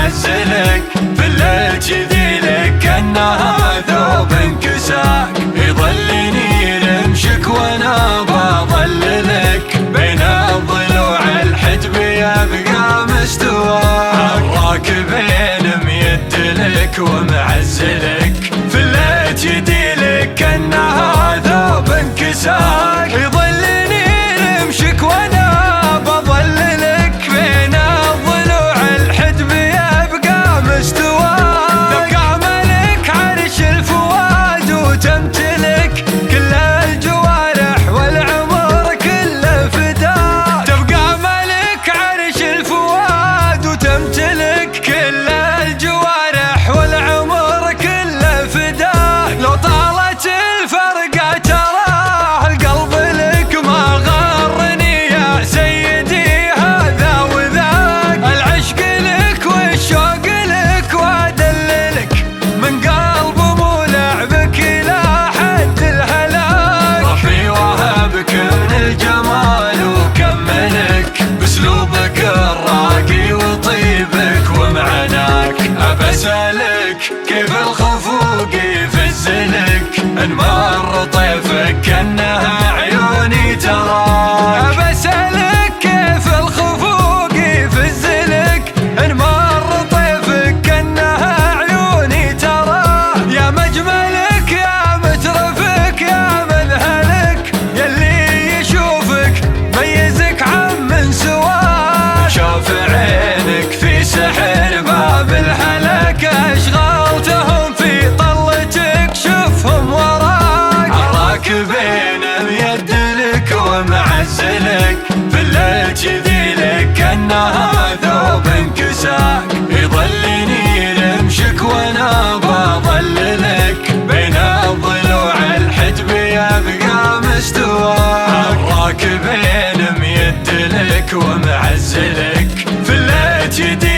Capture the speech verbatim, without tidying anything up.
ومعزلك، في الليل جذي لك كأنها ثوب انكساك، يظلني رمشك وانا بظللك، بين الضلوع الحجب يبقى مستواك، الراكبين ميدلك ومعزلك، في الليل جذي لك كأنها ثوب انكساك، يظلني رمشك وانا بظللك، بين الضلوع الحجب يبقى مستواك، تبقى ملك عرش الفؤاد وتمتلك كل الجوارح والعمر كله فداك، تبقى ملك عرش الفؤاد وتمتلك كل الجوارح والعمر كله فداك، لو طالت الفرقة تراه القلب لك ما غرني يا سيدي هذا وذاك، العشق لك والشوق لك وادللك، من قلب مولع بك الى حد الهلاك، ربي وهبك من الجمال وكملك، باسلوبك الراقي وطيبك ومعناك، أبسألك كيف الخفوق يفزلك، ان مر طيفك كأنها عيوني تراك، أبسألك كيف الخفوق يفزلك، ان مر طيفك كأنها عيوني تراك، يا مجملك يا مترفك يا مذهلك، يلي يشوفك ميزك عن من سواك، شوف عينك في سحر باب الهلك، أشغلتهم في طلتك شوفهم وراك، الراكبين ميدلك ومعزلك، في الليل جذي لك كأنها ثوب انكساك، يظلني رمشك وانا بظللك، بين الضلوع الحجب يبقى مستواك، الراكبين ميدلك ومعزلك، في الليل جذي